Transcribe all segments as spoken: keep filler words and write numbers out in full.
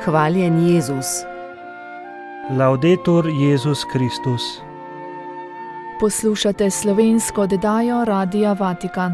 Hvaljen Jezus. Laudetur Jezus Kristus. Poslušate slovensko oddajo Radia Vatikan.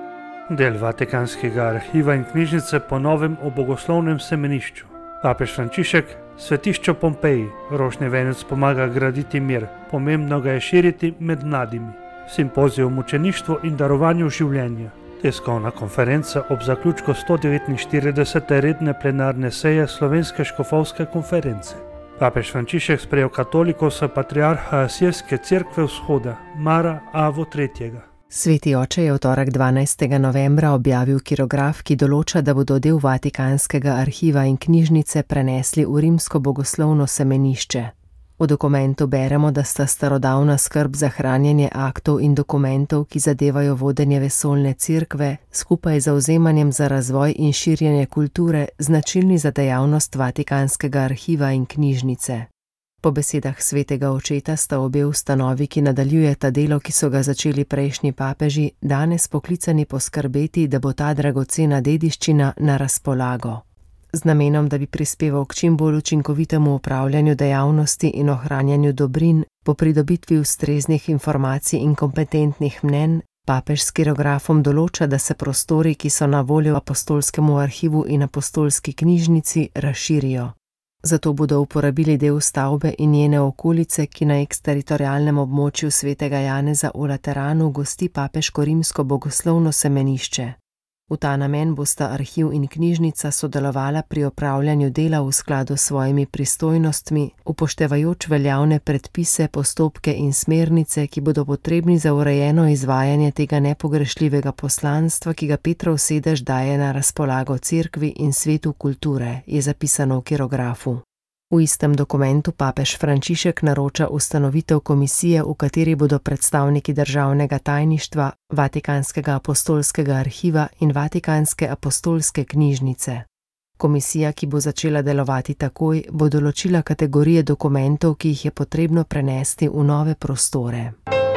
Del Vatikanskega arhiva in knjižnice po novem o bogoslovnem semenišču. Papež Frančišek, svetišče v Pompeji, rožni venec pomaga graditi mir, pomembno ga je širiti med mladimi. Simpozij o mučeništvu in darovanju življenja. Tiskovna konferenca ob zaključku sto devetinštiridesete redne plenarne seje Slovenske škofovske konference. Papež Frančišek sprejel katolikov s patriarha Asirske cerkve vzhoda, Mara Avo tretjega. Sveti oče je v torek dvanajstega novembra objavil kirograf, ki določa, da bodo del Vatikanskega arhiva in knjižnice prenesli v rimsko bogoslovno semenišče. V dokumentu beremo, da sta starodavna skrb za hranjenje aktov in dokumentov, ki zadevajo vodenje vesoljne cerkve, skupaj z zavzemanjem za razvoj in širjenje kulture, značilni za dejavnost Vatikanskega arhiva in knjižnice. Po besedah svetega očeta sta obe ustanovi, ki nadaljujeta delo, ki so ga začeli prejšnji papeži, danes poklicani poskrbeti, da bo ta dragocena dediščina na razpolago. Z namenom, da bi prispeval k čim bolj učinkovitemu upravljanju dejavnosti in ohranjanju dobrin, po pridobitvi ustreznih informacij in kompetentnih mnenj, papež s kirografom določa, da se prostori, ki so na voljo apostolskemu arhivu in apostolski knjižnici, razširijo. Zato bodo uporabili del stavbe in njene okolice, ki na eksteritorialnem območju svetega Janeza v Lateranu gosti papeško rimsko bogoslovno semenišče. V ta namen bosta arhiv in knjižnica sodelovala pri opravljanju dela v skladu s svojimi pristojnostmi, upoštevajoč veljavne predpise, postopke in smernice, ki bodo potrebni za urejeno izvajanje tega nepogrešljivega poslanstva, ki ga Petrov sedež daje na razpolago cerkvi in svetu kulture, je zapisano v kirografu. V istem dokumentu papež Frančišek naroča ustanovitev komisije, v kateri bodo predstavniki državnega tajništva, Vatikanskega apostolskega arhiva in Vatikanske apostolske knjižnice. Komisija, ki bo začela delovati takoj, bo določila kategorije dokumentov, ki jih je potrebno prenesti v nove prostore.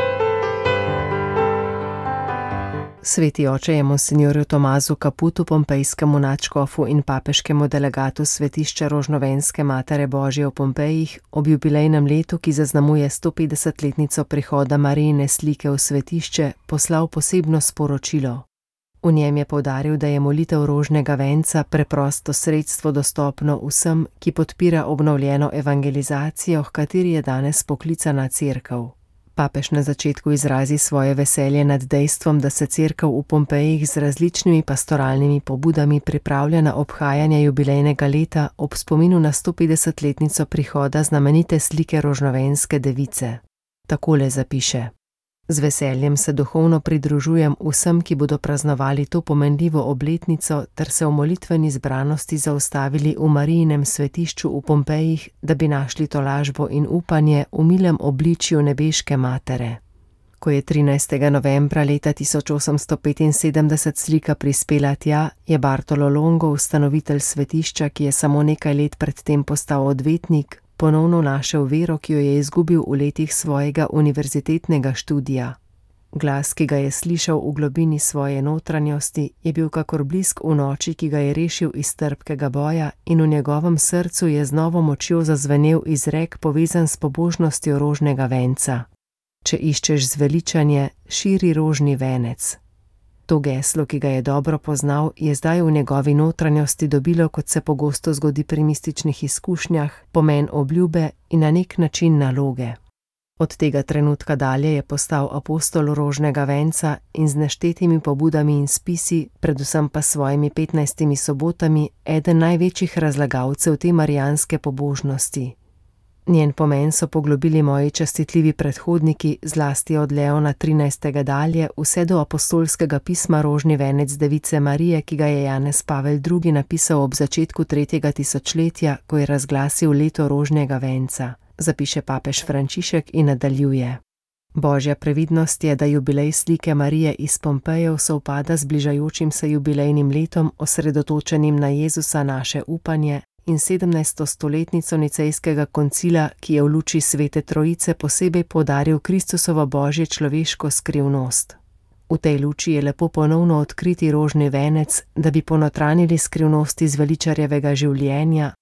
Sveti oče je monsinjorju Tomazu Caputu, pompejskemu nadškofu in papeškemu delegatu svetišča Rožnovenske Matere Božje v Pompejih, ob jubilejnem letu, ki zaznamuje stopetdesetletnico prihoda Marijine slike v svetišče, poslal posebno sporočilo. V njem je poudaril, da je molitev rožnega venca preprosto sredstvo dostopno vsem, ki podpira obnovljeno evangelizacijo, h kateri je danes poklicana cerkev. Papež na začetku izrazi svoje veselje nad dejstvom, da se cerkev v Pompejih z različnimi pastoralnimi pobudami pripravlja na obhajanje jubilejnega leta ob spominu na stopetdesetletnico prihoda znamenite slike Rožnovenske device. Takole zapiše: Z veseljem se duhovno pridružujem vsem, ki bodo praznovali to pomenljivo obletnico ter se v molitveni zbranosti zaustavili v Marijinem svetišču v Pompejih, da bi našli tolažbo in upanje v milem obličju nebeške matere. Ko je trinajstega novembra leta tisoč osemsto petinsedemdeset slika prispela tja, je Bartolo Longo, ustanovitelj svetišča, ki je samo nekaj let predtem postal odvetnik, ponovno našel vero, ki jo je izgubil v letih svojega univerzitetnega študija. Glas, ki ga je slišal v globini svoje notranjosti, je bil kakor blisk v noči, ki ga je rešil iz trpkega boja, in v njegovem srcu je z novo močjo zazvenel izrek, povezan s pobožnostjo rožnega venca. Če iščeš zveličanje, širi rožni venec. To geslo, ki ga je dobro poznal, je zdaj v njegovi notranjosti dobilo, kot se pogosto zgodi pri mističnih izkušnjah, pomen obljube in na nek način naloge. Od tega trenutka dalje je postal apostol rožnega venca in z neštetimi pobudami in spisi, predvsem pa svojimi petnajstimi sobotami, eden največjih razlagalcev te marijanske pobožnosti. Njen pomen so poglobili moji častitljivi predhodniki, zlasti od Leona trinajstega dalje, vse do apostolskega pisma Rožni venec device Marije, ki ga je Janez Pavel drugi napisal ob začetku tretjega tisočletja, ko je razglasil leto rožnega venca, zapiše papež Frančišek in nadaljuje. Božja previdnost je, da jubilej slike Marije iz Pompejev sovpada z bližajočim se jubilejnim letom, osredotočenim na Jezusa naše upanje, in sedemnajsto stoletnico Nicejskega koncila, ki je v luči Svete Trojice posebej poudaril Kristusovo božje človeško skrivnost. V tej luči je lepo ponovno odkriti rožni venec, da bi ponotranili skrivnosti zveličarjevega življenja,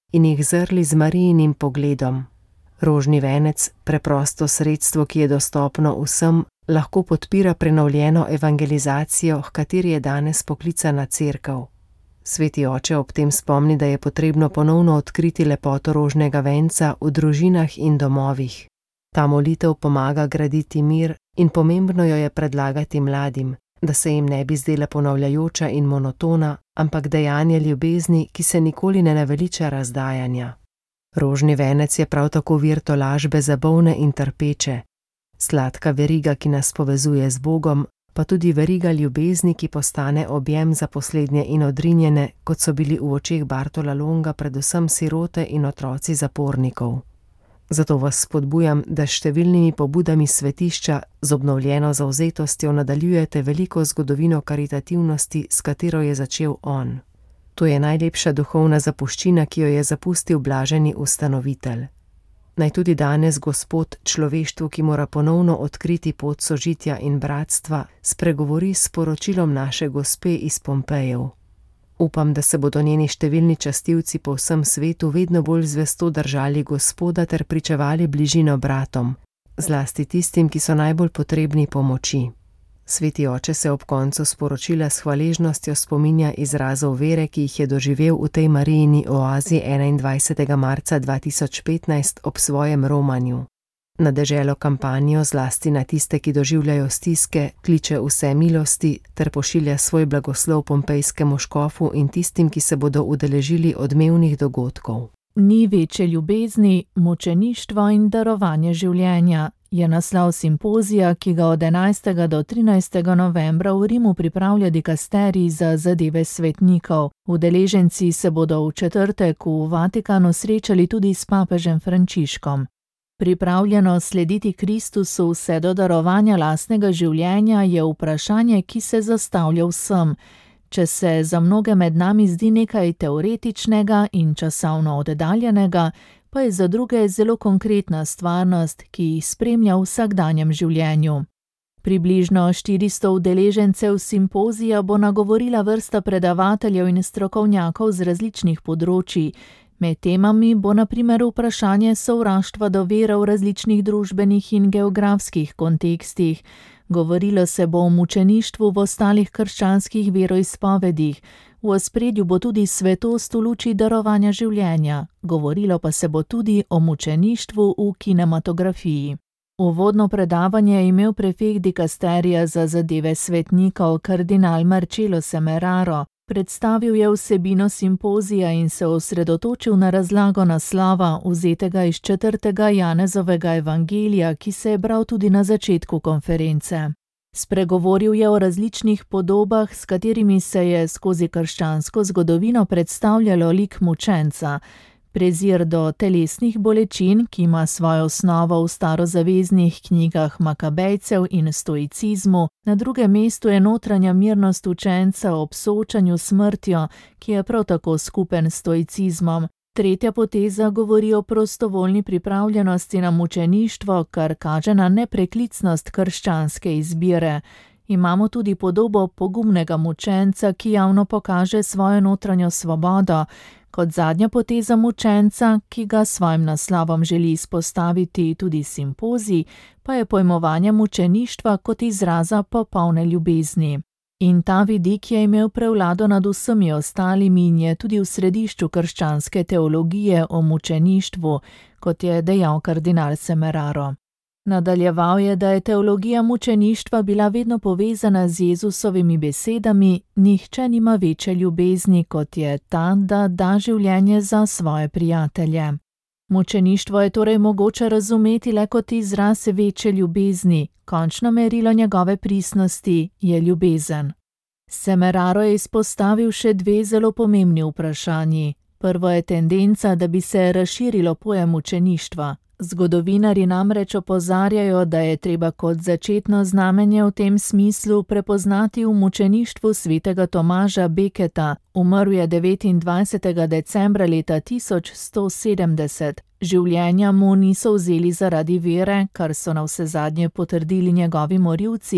in jih zrli z Marijinim pogledom. Rožni venec, preprosto sredstvo, ki je dostopno vsem, lahko podpira prenovljeno evangelizacijo, h kateri je danes poklicana cerkev. Sveti oče ob tem spomni, da je potrebno ponovno odkriti lepoto rožnega venca v družinah in domovih. Ta molitev pomaga graditi mir in pomembno jo je predlagati mladim, da se jim ne bi zdela ponavljajoča in monotona, ampak dejanje ljubezni, ki se nikoli ne naveliča razdajanja. Rožni venec je prav tako vir tolažbe za bolne in trpeče, sladka veriga, ki nas povezuje z Bogom, pa tudi veriga ljubezni, ki postane objem za poslednje in odrinjene, kot so bili v očeh Bartola Longa predvsem sirote in otroci zapornikov. Zato vas spodbujam, da s številnimi pobudami svetišča z obnovljeno zavzetostjo nadaljujete veliko zgodovino karitativnosti, s katero je začel on. To je najlepša duhovna zapuščina, ki jo je zapustil blaženi ustanovitelj. Naj tudi danes Gospod človeštvu, ki mora ponovno odkriti pot sožitja in bratstva, spregovori s sporočilom naše Gospe iz Pompejev. Upam, da se bodo njeni številni častilci po vsem svetu vedno bolj zvesto držali Gospoda ter pričevali bližino bratom, zlasti tistim, ki so najbolj potrebni pomoči. Sveti oče se ob koncu sporočila s hvaležnostjo spominja izrazov vere, ki jih je doživel v tej Marijini oazi enaindvajsetega marca dva tisoč petnajst ob svojem romanju. Na deželo kampanjo, zlasti na tiste, ki doživljajo stiske, kliče vse milosti ter pošilja svoj blagoslov pompejskemu škofu in tistim, ki se bodo udeležili odmevnih dogodkov. Ni večje ljubezni, mučeništvo in darovanje življenja je naslov simpozija, ki ga od enajstega do trinajstega novembra v Rimu pripravlja dikasterij za zadeve svetnikov. Udeleženci se bodo v četrtek v Vatikanu srečali tudi s papežem Frančiškom. Pripravljeno slediti Kristusu vse do darovanja lastnega življenja je vprašanje, ki se zastavlja vsem. Če se za mnoge med nami zdi nekaj teoretičnega in časovno oddaljenega, pa je za druge zelo konkretna stvarnost, ki jih spremlja v vsakdanjem življenju. Približno štiristo udeležencev simpozija bo nagovorila vrsta predavateljev in strokovnjakov z različnih področij. Med temami bo na primer vprašanje sovraštva do vere v različnih družbenih in geografskih kontekstih. Govorilo se bo o mučeništvu v ostalih krščanskih veroizpovedih. V ospredju bo tudi svetost v luči darovanja življenja. Govorilo pa se bo tudi o mučeništvu v kinematografiji. Uvodno predavanje je imel prefekt dikasterija za zadeve svetnikov kardinal Marcello Semeraro. Predstavil je vsebino simpozija in se osredotočil na razlago naslova, vzetega iz četrtega Janezovega evangelija, ki se je bral tudi na začetku konference. Spregovoril je o različnih podobah, s katerimi se je skozi krščansko zgodovino predstavljalo lik mučenca. Prezir do telesnih bolečin, ki ima svojo osnovo v starozaveznih knjigah Makabejcev in stoicizmu, na drugem mestu je notranja mirnost učenca ob soočanju s smrtjo, ki je prav tako skupen stoicizmom. Tretja poteza govori o prostovoljni pripravljenosti na mučeništvo, kar kaže na nepreklicnost krščanske izbire. Imamo tudi podobo pogumnega mučenca, ki javno pokaže svojo notranjo svobodo. Kot zadnja poteza mučenca, ki ga svojim naslovom želi izpostaviti tudi simpozij, pa je pojmovanje mučeništva kot izraza popolne ljubezni. In ta vidik je imel prevlado nad vsemi ostalimi in je tudi v središču krščanske teologije o mučeništvu, kot je dejal kardinal Semeraro. Nadaljeval je, da je teologija mučeništva bila vedno povezana z Jezusovimi besedami: nihče nima večje ljubezni, kot je ta, da da življenje za svoje prijatelje. Mučeništvo je torej mogoče razumeti le kot izraz večje ljubezni, končno merilo njegove pristnosti je ljubezen. Semeraro je izpostavil še dve zelo pomembni vprašanji. Prvo je tendenca, da bi se razširilo pojem mučeništva. Zgodovinarji namreč opozarjajo, da je treba kot začetno znamenje v tem smislu prepoznati v mučeništvu svetega Tomaža Beketa. Umrl je devetindvajsetega decembra leta tisoč sto sedemdeset. Življenja mu niso vzeli zaradi vere, kar so navsezadnje potrdili njegovi morilci,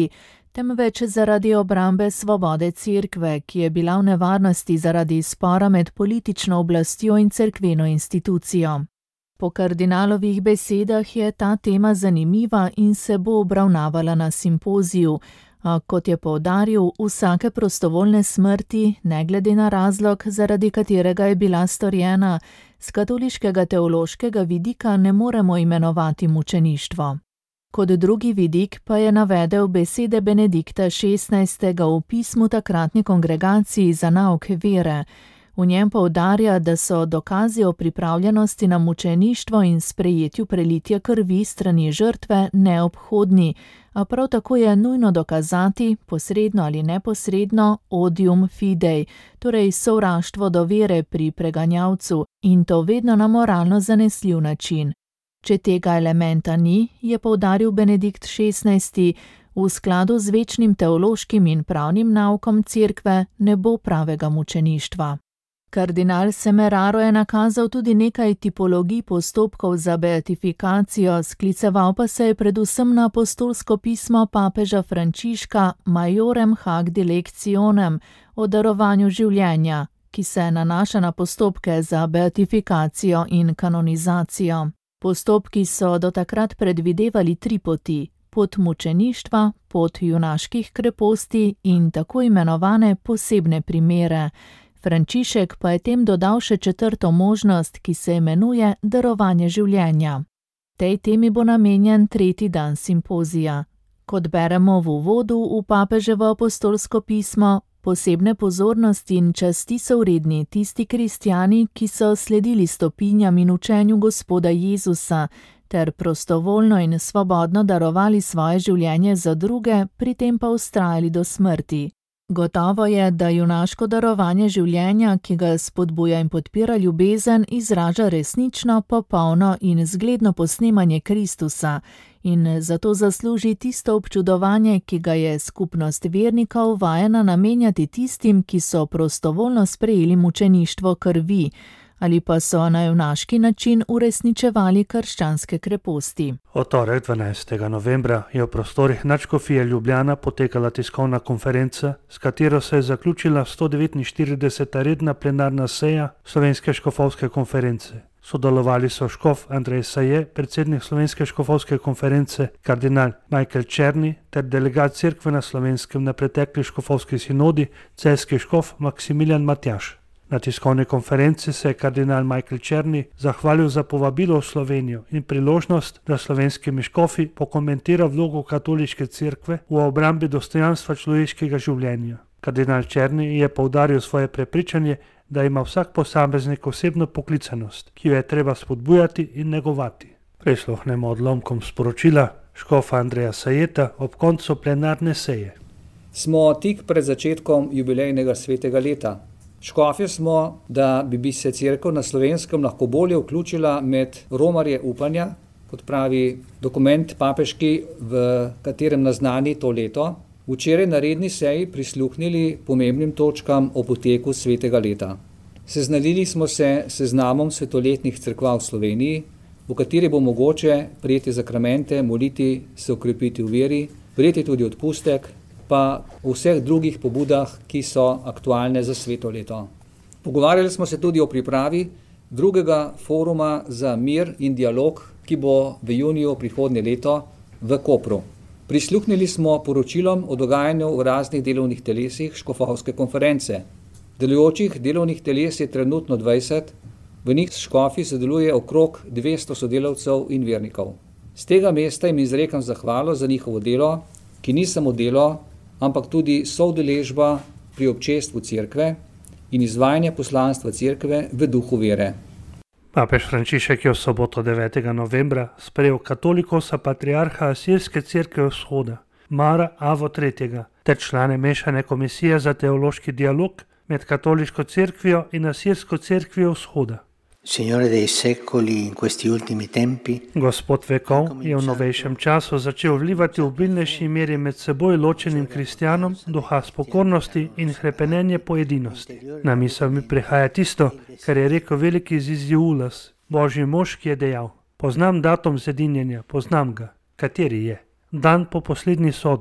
temveč zaradi obrambe svobode cerkve, ki je bila v nevarnosti zaradi spora med politično oblastjo in cerkveno institucijo. Po kardinalovih besedah je ta tema zanimiva in se bo obravnavala na simpoziju, a kot je poudaril, vsake prostovoljne smrti, ne glede na razlog, zaradi katerega je bila storjena, z katoliškega teološkega vidika ne moremo imenovati mučeništvo. Kot drugi vidik pa je navedel besede Benedikta šestnajstega v pismu takratni kongregaciji za nauk vere. V njem poudarja, da so dokazi o pripravljenosti na mučeništvo in sprejetju prelitja krvi strani žrtve neobhodni, a prav tako je nujno dokazati, posredno ali neposredno, odium fidei, torej sovraštvo do vere pri preganjavcu, in to vedno na moralno zanesljiv način. Če tega elementa ni, je poudaril Benedikt šestnajsti, v skladu z večnim teološkim in pravnim naukom cerkve ne bo pravega mučeništva. Kardinal Semeraro je nakazal tudi nekaj tipologij postopkov za beatifikacijo, skliceval pa se je predvsem na apostolsko pismo papeža Frančiška Majorem hac dilectionem o darovanju življenja, ki se nanaša na postopke za beatifikacijo in kanonizacijo. Postopki so do takrat predvidevali tri poti: pot mučeništva, pot junaških kreposti in tako imenovane posebne primere. Frančišek pa je tem dodal še četrto možnost, ki se imenuje darovanje življenja. Tej temi bo namenjen tretji dan simpozija. Kot beremo v uvodu v papeževo apostolsko pismo, posebne pozornosti in časti so vredni tisti kristjani, ki so sledili stopinjam in učenju Gospoda Jezusa, ter prostovoljno in svobodno darovali svoje življenje za druge, pri tem pa vztrajali do smrti. Gotovo je, da junaško darovanje življenja, ki ga spodbuja in podpira ljubezen, izraža resnično, popolno in zgledno posnemanje Kristusa in zato zasluži tisto občudovanje, ki ga je skupnost vernikov vajena namenjati tistim, ki so prostovoljno sprejeli mučeništvo krvi ali pa so na junaški način uresničevali krščanske kreposti. V torek dvanajstega novembra je v prostorih Nadškofije Ljubljana potekala tiskovna konferenca, s katero se je zaključila sto devetinštirideseta redna plenarna seja Slovenske škofovske konference. Sodelovali so škof Andrej Saje, predsednik Slovenske škofovske konference, kardinal Michael Černi ter delegat cerkve na Slovenskem na pretekli škofovski sinodi, celjski škof Maksimilijan Matjaž. Na tiskovni konferenci se je kardinal Michael Černi zahvalil za povabilo v Slovenijo in priložnost, da slovenskimi škofi pokomentira vlogo katoliške cerkve v obrambi dostojanstva človeškega življenja. Kardinal Černi je poudaril svoje prepričanje, da ima vsak posameznik osebno poklicanost, ki jo je treba spodbujati in negovati. Prisluhnemo odlomkom sporočila škofa Andreja Sajeta ob koncu plenarne seje. Smo tik pred začetkom jubilejnega svetega leta. Škofje smo, da bi, bi se cerkev na Slovenskem lahko bolje vključila med romarje upanja, kot pravi dokument papeški, v katerem naznani to leto, včeraj na redni seji prisluhnili pomembnim točkam o poteku svetega leta. Seznanili smo se s seznamom svetoletnih cerkva v Sloveniji, v kateri bo mogoče prejeti zakramente, moliti, se okrepiti v veri, prejeti tudi odpustek, pa o vseh drugih pobudah, ki so aktualne za sveto leto. Pogovarjali smo se tudi o pripravi drugega foruma za mir in dialog, ki bo v juniju prihodnje leto v Kopru. Prisluhnili smo poročilom o dogajanju v raznih delovnih telesih škofovske konference. Delujočih delovnih teles je trenutno dvajset, v njih škofi sodeluje okrog dvesto sodelavcev in vernikov. Z tega mesta jim izrekam zahvalo za njihovo delo, ki ni samo delo, ampak tudi soudeležba pri občestvu cerkve in izvajanje poslanstva cerkve v duhu vere. Papež Frančišek je v soboto devetega novembra sprejel katolikosa patriarha Asirske cerkve vzhoda, Mara Avo tretjega, ter člane mešane komisije za teološki dialog med katoliško cerkvijo in Asirsko cerkvijo vzhoda. Signore dei secoli in questi ultimi tempi. Gospod vekov je v novejšem času začel vlivati v obilnejši meri med seboj ločenim kristjanom duha spokornosti in hrepenenje po edinosti. Na misel mi prihaja tisto, kar je rekel veliki Ziziulas, božji mož, ki je dejal: poznam datum zedinjenja, poznam ga. Kateri je? Dan po poslednji sodbi.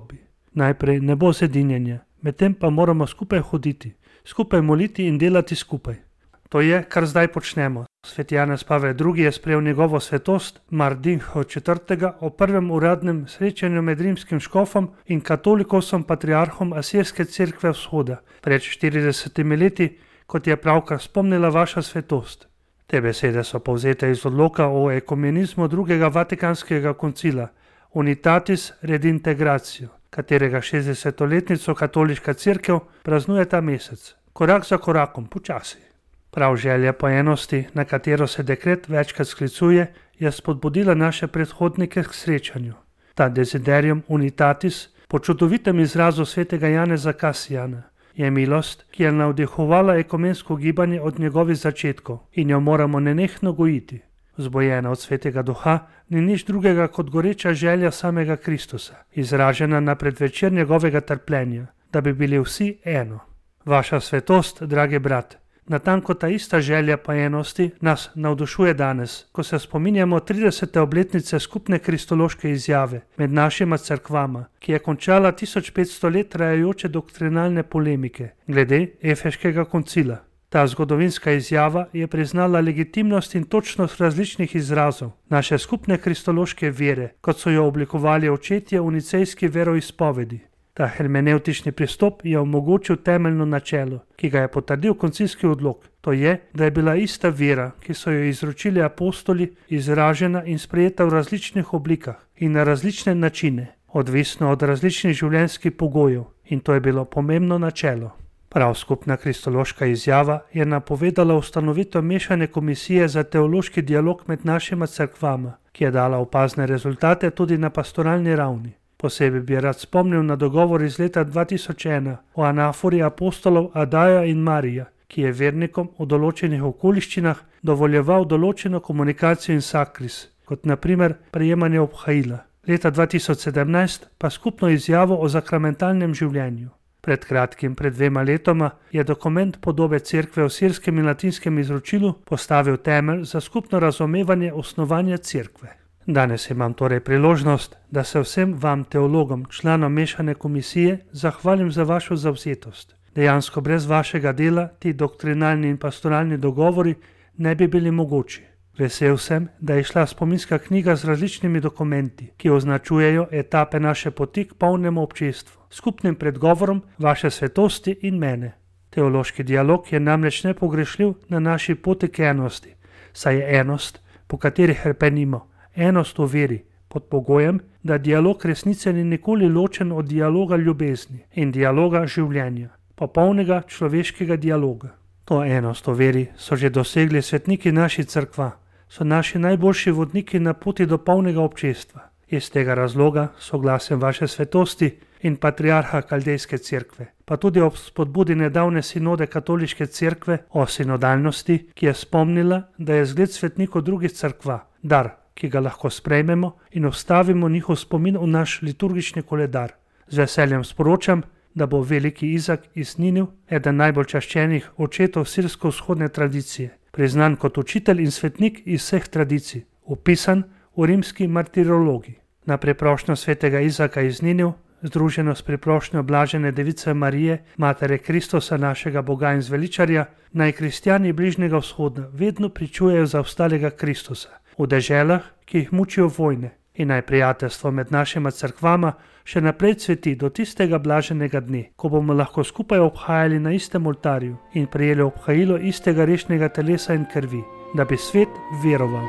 Najprej ne bo zedinjenja, medtem pa moramo skupaj hoditi, skupaj moliti in delati skupaj. To je, kar zdaj počnemo. Sveti Janez Pavel drugi je sprejel njegovo svetost Mardinho četrtega o prvem uradnem srečanju med rimskim škofom in katolikosom patriarhom Asirske cerkve vzhoda pred štiridesetimi leti, kot je pravkar spomnila vaša svetost. Te besede so povzete iz odloka o ekumenizmu drugega vatikanskega koncila Unitatis Redintegratio, katerega šestdesetletnico katoliška cerkev praznuje ta mesec. Korak za korakom, počasi. Prav želja po enosti, na katero se dekret večkrat sklicuje, je spodbudila naše predhodnike k srečanju. Ta desiderium unitatis, po čudovitem izrazu svetega Janeza Kasijana, je milost, ki je navdihovala ekumensko gibanje od njegovih začetkov in jo moramo nenehno gojiti. Vzbojena od svetega duha ni nič drugega kot goreča želja samega Kristusa, izražena na predvečer njegovega trpljenja, da bi bili vsi eno. Vaša svetost, dragi brat, natanko ta ista želja po enosti nas navdušuje danes, ko se spominjamo tridesete obletnice skupne kristološke izjave med našima cerkvama, ki je končala tisoč petsto let trajajoče doktrinalne polemike glede Efeškega koncila. Ta zgodovinska izjava je priznala legitimnost in točnost različnih izrazov naše skupne kristološke vere, kot so jo oblikovali očetje v nicejski veroizpovedi. Ta hermenevtični pristop je omogočil temeljno načelo, ki ga je potrdil koncilski odlok, to je, da je bila ista vera, ki so jo izročili apostoli, izražena in sprejeta v različnih oblikah in na različne načine, odvisno od različnih življenjskih pogojev, in to je bilo pomembno načelo. Prav skupna kristološka izjava je napovedala ustanovitev mešane komisije za teološki dialog med našima cerkvama, ki je dala opazne rezultate tudi na pastoralni ravni. Posebej bi rad spomnil na dogovor iz leta dva tisoč ena o anafori apostolov Adaja in Marija, ki je vernikom v določenih okoliščinah dovoljeval določeno komunikacijo in sakris, kot na primer prejemanje obhajila. Leta dva tisoč sedemnajst pa skupno izjavo o sakramentalnem življenju. Pred kratkim, pred dvema letoma, je dokument podobe cerkve v sirskem in latinskem izročilu postavil temelj za skupno razumevanje osnovanja cerkve. Danes imam torej priložnost, da se vsem vam, teologom, članom mešane komisije, zahvalim za vašo zavzetost. Dejansko brez vašega dela ti doktrinalni in pastoralni dogovori ne bi bili mogoči. Vesel sem, da je šla spominska knjiga z različnimi dokumenti, ki označujejo etape naše poti k polnemu občestvu, skupnim predgovorom vaše svetosti in mene. Teološki dialog je namreč nepogrešljiv na naši poti k enosti, saj je enost, po kateri hrepenimo, enost v veri, pod pogojem, da dialog resnice ni nikoli ločen od dialoga ljubezni in dialoga življenja, popolnega človeškega dialoga. To enost v veri so že dosegli svetniki naši cerkva, so naši najboljši vodniki na poti do polnega občestva. Iz tega razloga soglasjem vaše svetosti in patriarha Kaldejske cerkve, pa tudi ob spodbudi nedavne sinode katoliške cerkve o sinodalnosti, ki je spomnila, da je zgled svetnikov drugih cerkva, dar, ki ga lahko sprejmemo in vstavimo njihov spomin v naš liturgični koledar. Z veseljem sporočam, da bo veliki Izak iz Niniv, eden najbolj čaščenih očetov sirsko-vzhodne tradicije, priznan kot učitelj in svetnik iz vseh tradicij, vpisan v rimski martirologi. Na priprošnjo svetega Izaka iz Niniv, združeno s priprošnjo blažene device Marije, matere Kristusa, našega Boga in zveličarja, naj kristjani bližnjega vzhoda vedno pričujejo za ostalega Kristusa v deželah, ki jih mučijo vojne, in naj prijateljstvo med našima cerkvama še naprej cveti do tistega blaženega dne, ko bomo lahko skupaj obhajali na istem oltarju in prejeli obhajilo istega rešnega telesa in krvi, da bi svet veroval.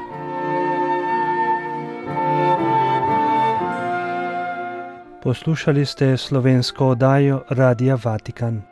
Poslušali ste slovensko oddajo Radia Vatikan.